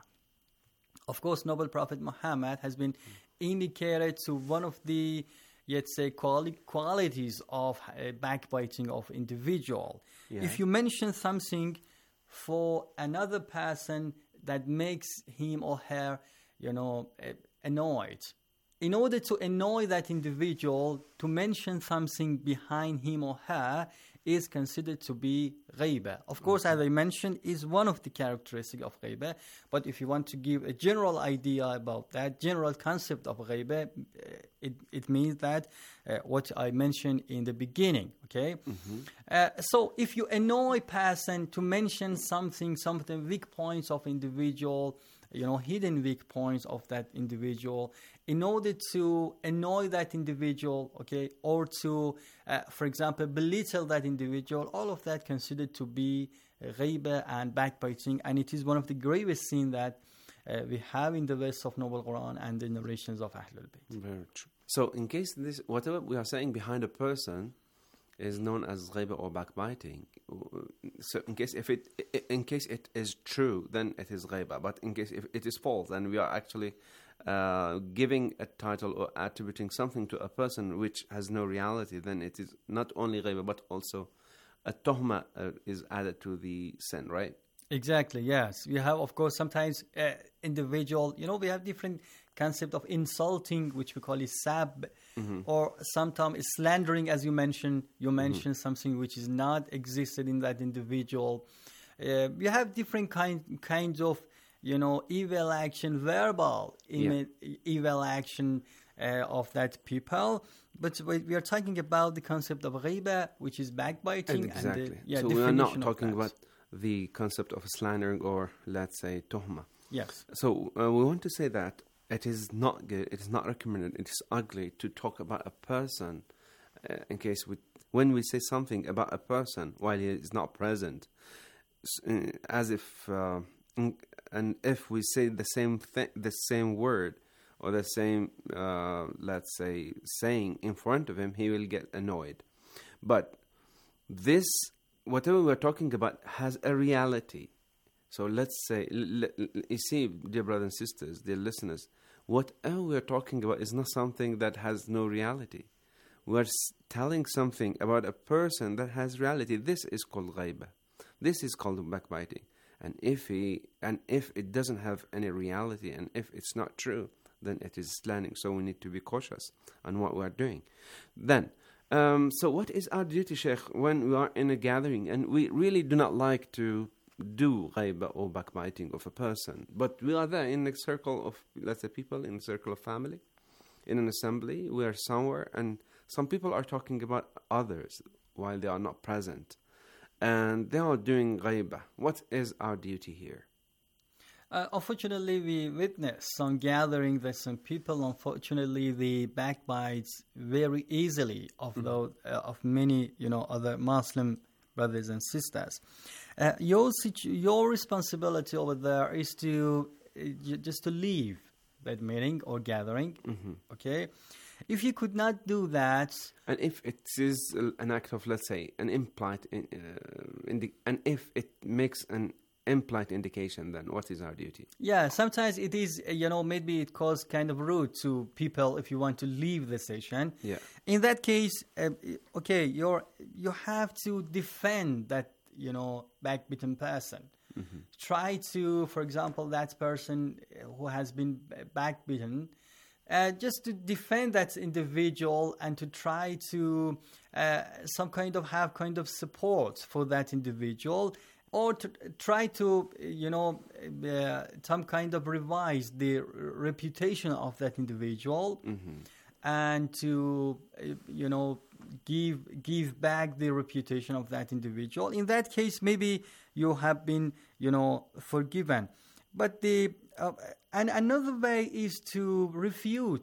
S23: Of course, Noble Prophet Muhammad has been indicated to one of the, let's say, quali- qualities of uh, backbiting of individual. Yeah. If you mention something for another person that makes him or her, you know, uh, annoyed, in order to annoy that individual, to mention something behind him or her, is considered to be ghaiba. Of course, as I mentioned, is one of the characteristics of ghaiba. But if you want to give a general idea about that, general concept of ghaiba, it, it means that uh, what I mentioned in the beginning, okay? Mm-hmm. Uh, so if you annoy a person to mention something, some of the weak points of individual, you know, hidden weak points of that individual, in order to annoy that individual, okay, or to, uh, for example, belittle that individual, all of that considered to be uh, ghaiba and backbiting, and it is one of the gravest sins that uh, we have in the verse of Noble Quran and the narrations of Ahlul Bayt.
S22: Very true. So, in case this, whatever we are saying behind a person is known as ghaiba or backbiting. So, in case if it, in case it is true, then it is ghaiba. But in case if it is false, then we are actually uh, giving a title or attributing something to a person which has no reality. Then it is not only ghaiba, but also a tuhma uh, is added to the sin, right?
S23: Exactly. Yes, we have, of course, sometimes uh, individual. You know, we have different concept of insulting, which we call it sab, mm-hmm. or sometimes slandering, as you mentioned. You mentioned mm-hmm. something which is not existed in that individual. Uh, we have different kind kinds of, you know, evil action, verbal yeah. evil action uh, of that people. But we are talking about the concept of ghaiba, which is backbiting.
S22: Exactly.
S23: And the, yeah,
S22: so we are not talking about the concept of slandering or, let's say, tuhma.
S23: Yes.
S22: So uh, we want to say that it is not good, it is not recommended, it is ugly to talk about a person uh, in case we, when we say something about a person while he is not present, uh, as if, uh, in, and if we say the same thing, the same word or the same, uh, let's say, saying in front of him, he will get annoyed. But this, whatever we're talking about, has a reality. So let's say, l- l- you see, dear brothers and sisters, dear listeners, whatever we're talking about is not something that has no reality. We're telling something about a person that has reality. This is called ghaiba. This is called backbiting. And if he, and if it doesn't have any reality, and if it's not true, then it is slandering. So we need to be cautious on what we're doing. Then, um, so what is our duty, Sheikh, when we are in a gathering and we really do not like to do ghaiba or backbiting of a person, but we are there in a circle of, let's say, people, in a circle of family, in an assembly, we are somewhere, and some people are talking about others while they are not present, and they are doing ghaiba. What is our duty here?
S23: Uh, unfortunately, we witness some gathering that some people, unfortunately, they backbites very easily of mm-hmm. those, uh, of many, you know, other Muslim brothers and sisters. Uh, your situ- your responsibility over there is to uh, just to leave that meeting or gathering. Mm-hmm. Okay, if you could not do that,
S22: and if it is an act of, let's say, an implied, in, uh, indi- and if it makes an implied indication, then what is our duty?
S23: Yeah, sometimes it is, you know, maybe it causes kind of rude to people if you want to leave the session.
S22: Yeah.
S23: In that case, uh, okay, you're you have to defend that, you know, backbitten person. Mm-hmm. Try to, for example, that person who has been backbitten, uh, just to defend that individual and to try to uh, some kind of have kind of support for that individual, or to try to, you know, uh, some kind of revise the reputation of that individual, mm-hmm. and to, you know, give give back the reputation of that individual. In that case, maybe you have been, you know, forgiven. But the uh, and another way is to refute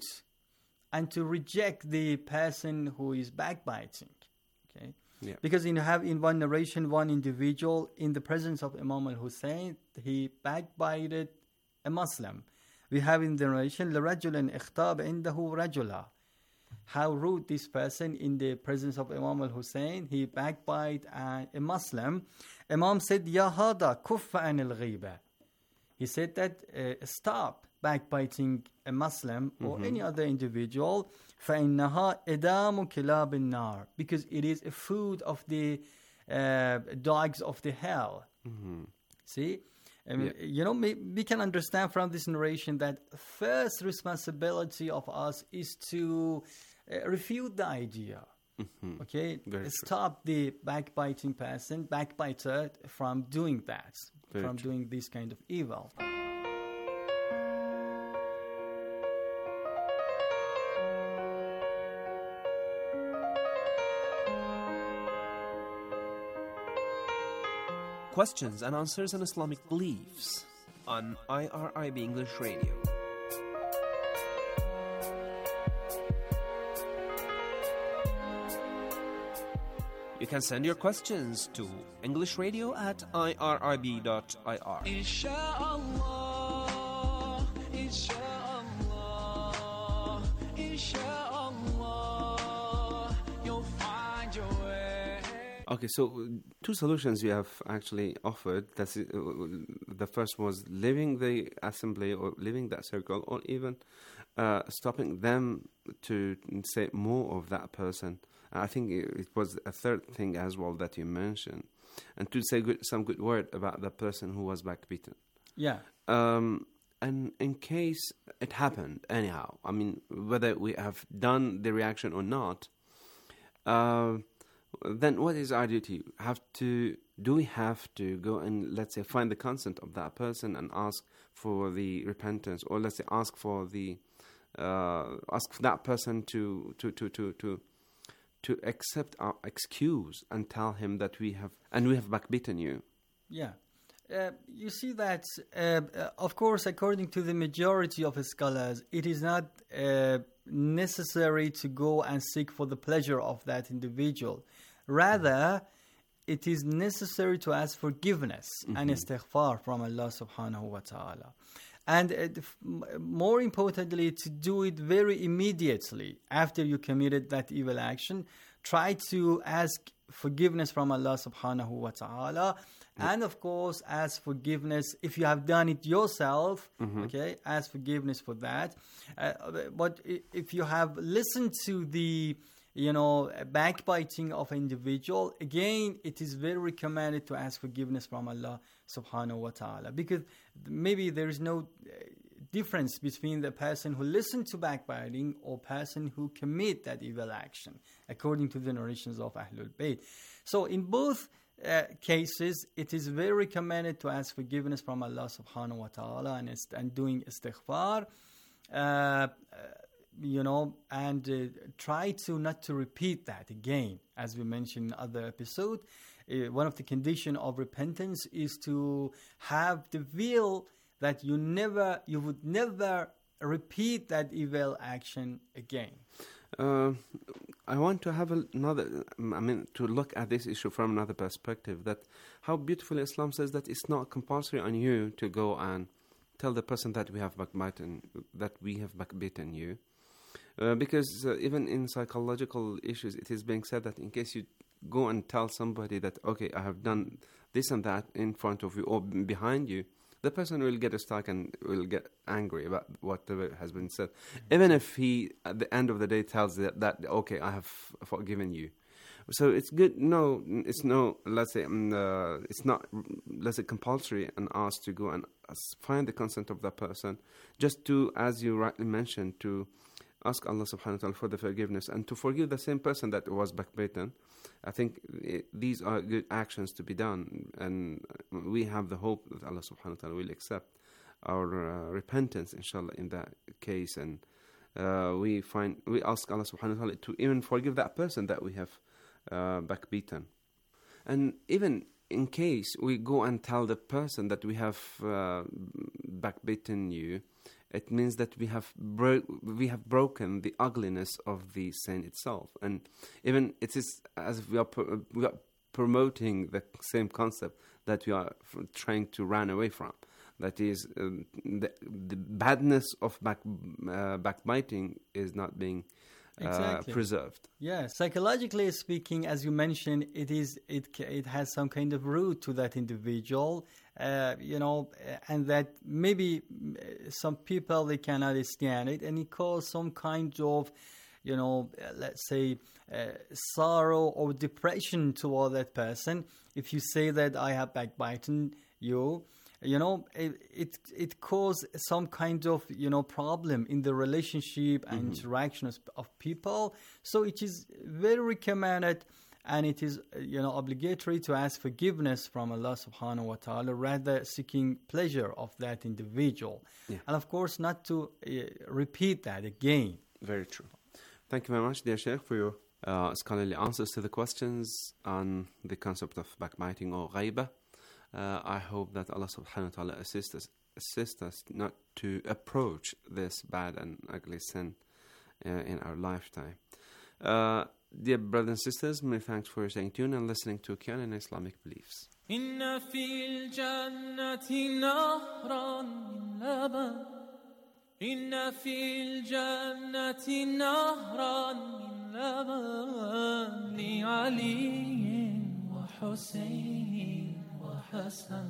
S23: and to reject the person who is backbiting. Okay. Yeah. Because you have in one narration, one individual in the presence of Imam al-Hussein, he backbited a Muslim. We have in the narration, لَرَجُلًا اِخْتَابَ عِنْدَهُ رَجُلًا. How rude this person in the presence of Imam al-Hussein, he backbite a, a Muslim. Imam said, يَا هَذَا كُفَّ عَنِ الْغِيبَةِ. He said that, uh, stop backbiting a Muslim or mm-hmm. any other individual, فَإِنَّهَا إِدَامُ كِلَابِ النَّارِ, because it is a food of the uh, dogs of the hell. Mm-hmm. See? I mean, yeah. You know, we can understand from this narration that first responsibility of us is to uh, refute the idea.
S22: Mm-hmm.
S23: Okay,
S22: Very
S23: stop the backbiting person, backbiter, from doing that,
S22: Very
S23: from
S22: true.
S23: doing this kind of evil.
S4: Questions and answers on Islamic beliefs on I R I B English Radio. You can send your questions to English Radio at I R I B dot I R.
S3: Inshallah, inshallah, inshallah, you'll find your way.
S22: Okay, so uh, two solutions you have actually offered. That's it, uh, the first was leaving the assembly or leaving that circle, or even uh, stopping them to say more of that person. I think it, it was a third thing as well that you mentioned, and to say good, some good word about the person who was backbeaten.
S23: Yeah.
S22: Um, and in case it happened anyhow, I mean, whether we have done the reaction or not, uh, then what is our duty? Have to do we have to go and, let's say, find the consent of that person and ask for the repentance, or let's say ask for the uh, ask for that person to to to to to to accept our excuse and tell him that we have and we have backbeaten you?
S23: Yeah. Uh, you see that, uh, uh, of course, according to the majority of scholars, it is not uh, necessary to go and seek for the pleasure of that individual. Rather, it is necessary to ask forgiveness mm-hmm. and istighfar from Allah subhanahu wa ta'ala. And uh, f- more importantly, to do it very immediately after you committed that evil action. Try to ask forgiveness from Allah subhanahu wa ta'ala. Yeah. And of course, ask forgiveness if you have done it yourself. Mm-hmm. Okay, ask forgiveness for that. Uh, but if you have listened to the, you know, backbiting of an individual, again, it is very recommended to ask forgiveness from Allah subhanahu wa ta'ala, because maybe there is no difference between the person who listened to backbiting or person who commit that evil action, according to the narrations of Ahlul Bayt. So in both uh, cases, it is very recommended to ask forgiveness from Allah subhanahu wa ta'ala and, ist- and doing istighfar, uh, uh, you know, and uh, try to not to repeat that again, as we mentioned in other episode. Uh, one of the conditions of repentance is to have the will that you never, you would never repeat that evil action again.
S22: Uh, I want to have another, I mean, to look at this issue from another perspective, that how beautifully Islam says that it's not compulsory on you to go and tell the person that we have backbitten, that we have backbitten you. Uh, because uh, even in psychological issues, it is being said that in case you go and tell somebody that, okay, I have done this and that in front of you or behind you, the person will get stuck and will get angry about whatever has been said. Mm-hmm. Even if he, at the end of the day, tells that, that okay, I have forgiven you. So it's good. No, it's no, let's say, um, uh, it's not, let's say, compulsory on us to go and find the consent of that person, just to, as you rightly mentioned, to ask Allah subhanahu wa ta'ala for the forgiveness and to forgive the same person that was backbitten. I think it, these are good actions to be done, and we have the hope that Allah subhanahu wa ta'ala will accept our uh, repentance, inshallah, in that case. And uh, we find we ask Allah subhanahu wa ta'ala to even forgive that person that we have uh, backbeaten. And even in case we go and tell the person that we have uh, backbitten you, it means that we have bro- we have broken the ugliness of the sin itself, and even it is as if we are pro- we are promoting the same concept that we are f- trying to run away from. That is, um, the the badness of back uh, backbiting is not being uh,
S23: exactly.
S22: preserved.
S23: Yeah, psychologically speaking, as you mentioned, it is it it has some kind of root to that individual. Uh, you know, and that maybe some people, they can understand it, and it causes some kind of, you know, uh, let's say, uh, sorrow or depression toward that person. If you say that I have backbitten you, you know, it it, it causes some kind of, you know, problem in the relationship and
S22: Mm-hmm.
S23: interactions of people. So it is very recommended, and it is, you know, obligatory to ask forgiveness from Allah subhanahu wa ta'ala rather seeking pleasure of that individual.
S22: Yeah.
S23: And of course not to uh, repeat that again.
S22: Very true. Thank you very much, dear Sheikh, for your uh, scholarly answers to the questions on the concept of backbiting or ghaiba. Uh, I hope that Allah subhanahu wa ta'ala assist us, assist us not to approach this bad and ugly sin uh, in our lifetime. Uh, dear brothers and sisters, many thanks for staying tuned and listening to Kian and Islamic Beliefs.
S3: إن في الجنة نهرا من لبن إن في الجنة نهرا من لبن لعلي وحسين وحسن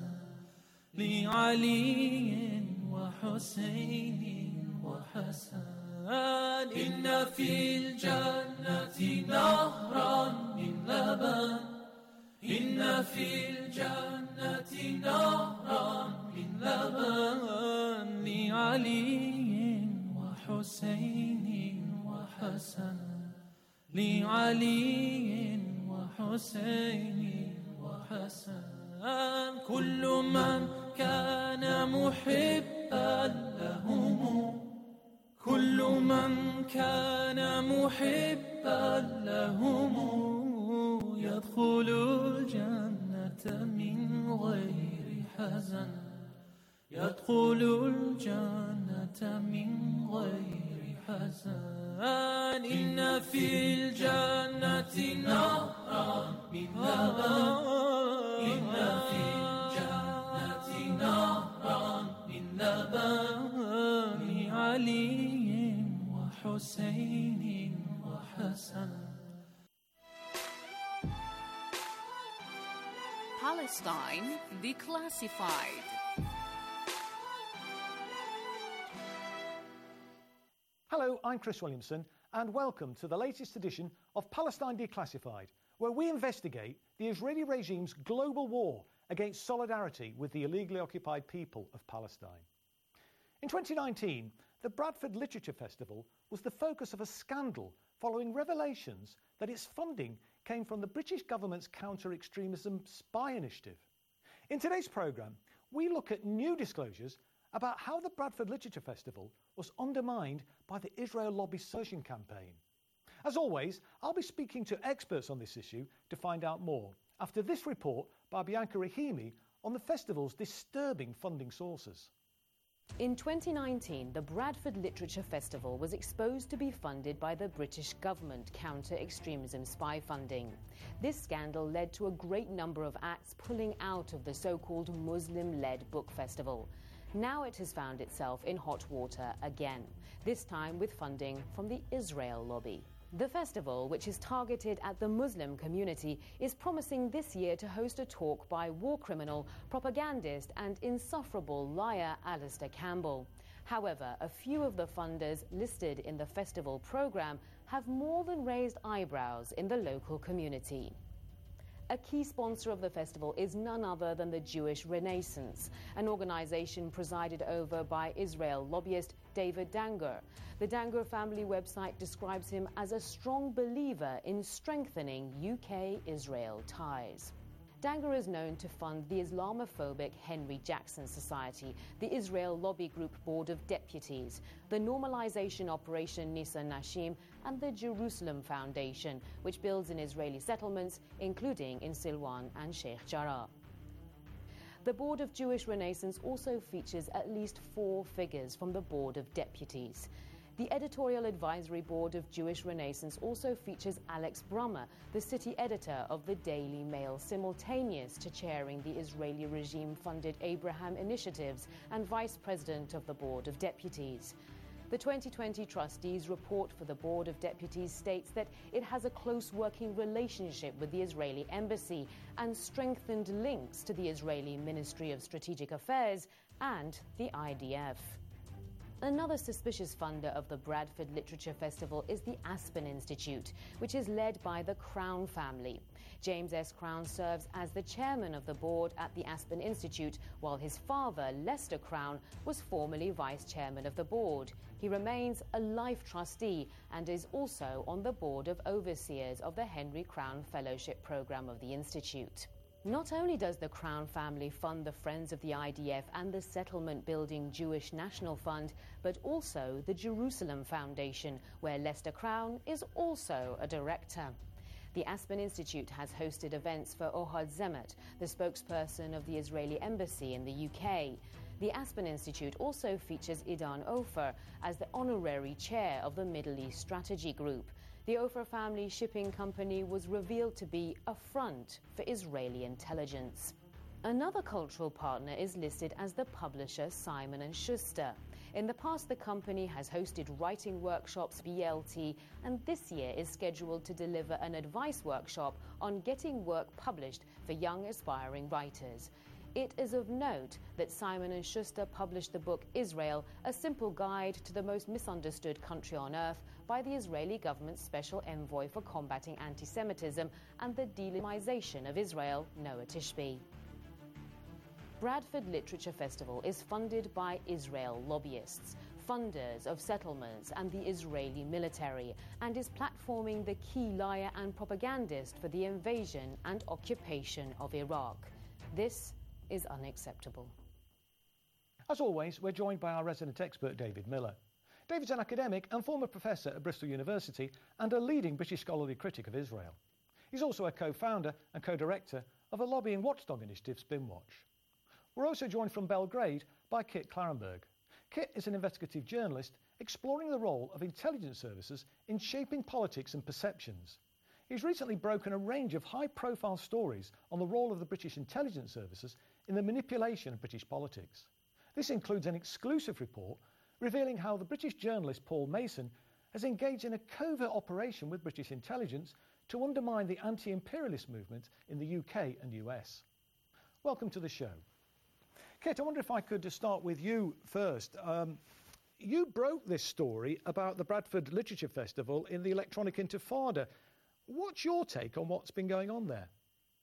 S3: لعلي وحسين وحسن إن في الجنة نهرا من لبن إن في الجنة نهرا من لبن لعلي وحسين وحسن لعلي وحسين وحسن كل من كان محبا لهم كل من كان محبا لهم يدخل الجنة من غير حزن يدخل الجنة من غير حزن إن في الجنة نهرا من لبن إن في الجنة نهرا من لبن لعلي وحسين وحسن
S5: Palestine Declassified.
S6: Hello, I'm Chris Williamson, and welcome to the latest edition of Palestine Declassified, where we investigate the Israeli regime's global war against solidarity with the illegally occupied people of Palestine. In twenty nineteen, the Bradford Literature Festival was the focus of a scandal following revelations that its funding came from the British government's counter-extremism spy initiative. In today's programme, we look at new disclosures about how the Bradford Literature Festival was undermined by the Israel lobby searching campaign. As always, I'll be speaking to experts on this issue to find out more after this report by Bianca Rahimi on the festival's disturbing funding sources.
S8: In twenty nineteen, the Bradford Literature Festival was exposed to be funded by the British government counter-extremism spy funding. This scandal led to a great number of acts pulling out of the so-called Muslim-led book festival. Now it has found itself in hot water again, this time with funding from the Israel lobby. The festival, which is targeted at the Muslim community, is promising this year to host a talk by war criminal, propagandist and insufferable liar Alistair Campbell. However, a few of the funders listed in the festival programme have more than raised eyebrows in the local community. A key sponsor of the festival is none other than the Jewish Renaissance, an organisation presided over by Israel lobbyist David Danger. The Danger family website describes him as a strong believer in strengthening U K-Israel ties. Danger is known to fund the Islamophobic Henry Jackson Society, the Israel Lobby Group Board of Deputies, the Normalization Operation Nisa Nashim, and the Jerusalem Foundation, which builds in Israeli settlements, including in Silwan and Sheikh Jarrah. The Board of Jewish Renaissance also features at least four figures from the Board of Deputies. The editorial advisory board of Jewish Renaissance also features Alex Brummer, the city editor of the Daily Mail, simultaneous to chairing the Israeli regime-funded Abraham Initiatives and vice president of the Board of Deputies. The twenty twenty Trustees report for the Board of Deputies states that it has a close working relationship with the Israeli Embassy and strengthened links to the Israeli Ministry of Strategic Affairs and the I D F. Another suspicious funder of the Bradford Literature Festival is the Aspen Institute, which is led by the Crown family. James S. Crown serves as the chairman of the board at the Aspen Institute, while his father, Lester Crown, was formerly vice chairman of the board. He remains a life trustee and is also on the board of overseers of the Henry Crown Fellowship Program of the Institute. Not only does the Crown family fund the Friends of the I D F and the Settlement Building Jewish National Fund, but also the Jerusalem Foundation, where Lester Crown is also a director. The Aspen Institute has hosted events for Ohad Zemet, the spokesperson of the Israeli Embassy in the U K. The Aspen Institute also features Idan Ofer as the honorary chair of the Middle East Strategy Group. The Ofer family shipping company was revealed to be a front for Israeli intelligence. Another cultural partner is listed as the publisher Simon and Schuster. In the past, the company has hosted writing workshops, B L T, and this year is scheduled to deliver an advice workshop on getting work published for young aspiring writers. It is of note that Simon and Schuster published the book Israel, a simple guide to the most misunderstood country on earth, by the Israeli government's special envoy for combating anti-Semitism and the delegalization of Israel, Noah Tishby. Bradford Literature Festival is funded by Israel lobbyists, funders of settlements and the Israeli military, and is platforming the key liar and propagandist for the invasion and occupation of Iraq. This is unacceptable.
S6: As always, we're joined by our resident expert, David Miller. David's an academic and former professor at Bristol University and a leading British scholarly critic of Israel. He's also a co-founder and co-director of a lobbying watchdog initiative, Spinwatch. We're also joined from Belgrade by Kit Clarenberg. Kit is an investigative journalist exploring the role of intelligence services in shaping politics and perceptions. He's recently broken a range of high-profile stories on the role of the British intelligence services in the manipulation of British politics. This includes an exclusive report revealing how the British journalist Paul Mason has engaged in a covert operation with British intelligence to undermine the anti-imperialist movement in the U K and U S. Welcome to the show. Kit, I wonder if I could start with you first. Um, you broke this story about the Bradford Literature Festival in the Electronic Intifada. What's your take on what's been going on there?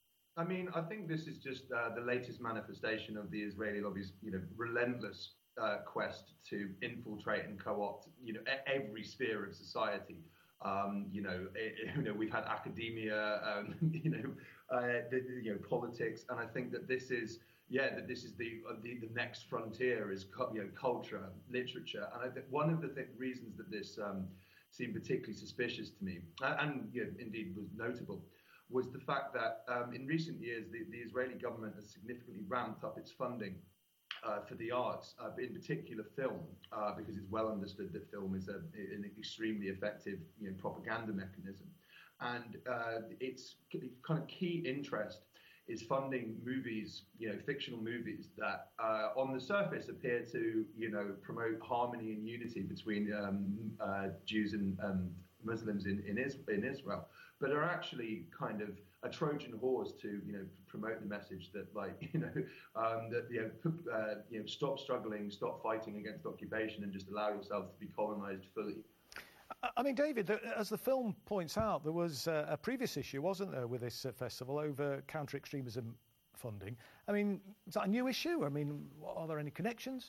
S10: I mean, I think this is just uh, the latest manifestation of the Israeli lobby's, you know, relentless uh, quest to infiltrate and co-opt, you know, every sphere of society. Um, you know, it, you know, we've had academia, um, you know, uh, the, the, you know, politics, and I think that this is, yeah, that this is the uh, the, the next frontier is, you know, culture, literature, and I think one of the th- reasons that this um, seemed particularly suspicious to me, and, and you know, indeed was notable, was the fact that um, in recent years the, the Israeli government has significantly ramped up its funding uh, for the arts, uh, in particular film, uh, because it's well understood that film is a, an extremely effective, you know, propaganda mechanism, and uh, its kind of key interest is funding movies, you know, fictional movies that uh, on the surface appear to, you know, promote harmony and unity between um, uh, Jews and um, Muslims in, in, Is- in Israel, but are actually kind of a Trojan horse to, you know, promote the message that, like, you know, um, that, you know, uh, you know, stop struggling, stop fighting against occupation and just allow yourselves to be colonized fully.
S6: I mean, David, as the film points out, there was uh, a previous issue, wasn't there, with this uh, festival over counter-extremism funding. I mean, is that a new issue? I mean, are there any connections?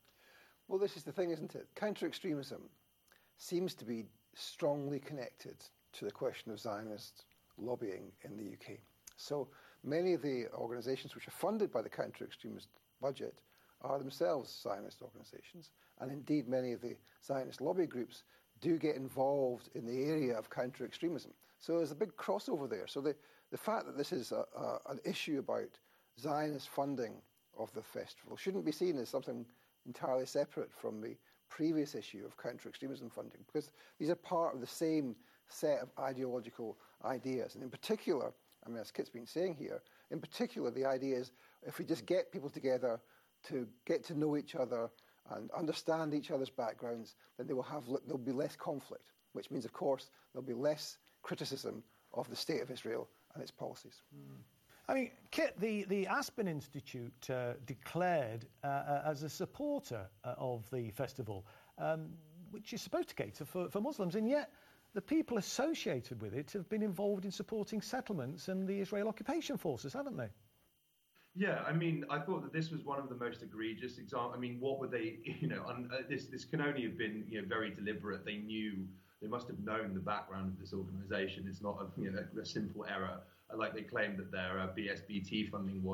S11: Well, this is the thing, isn't it? Counter-extremism seems to be strongly connected to the question of Zionist lobbying in the U K. So many of the organisations which are funded by the counter-extremist budget are themselves Zionist organisations, and indeed many of the Zionist lobby groups do get involved in the area of counter-extremism. So there's a big crossover there. So the, the fact that this is a, a, an issue about Zionist funding of the festival shouldn't be seen as something entirely separate from the previous issue of counter-extremism funding, because these are part of the same set of ideological ideas. And in particular, I mean, as Kit's been saying here, in particular, the idea is if we just get people together to get to know each other and understand each other's backgrounds, then they will have there'll be less conflict, which means, of course, there'll be less criticism of the state of Israel and its policies.
S6: Mm. I mean, Kit, the, the Aspen Institute uh, declared uh, uh, as a supporter uh, of the festival, um, which is supposed to cater for, for Muslims, and yet the people associated with it have been involved in supporting settlements and the Israel occupation forces, haven't they?
S10: Yeah, I mean, I thought that this was one of the most egregious examples. I mean, what were they, you know, un, uh, this this can only have been, you know, very deliberate. They knew, they must have known the background of this organisation. It's not a, you know, a simple error, like they claimed that their uh, B S B T funding was.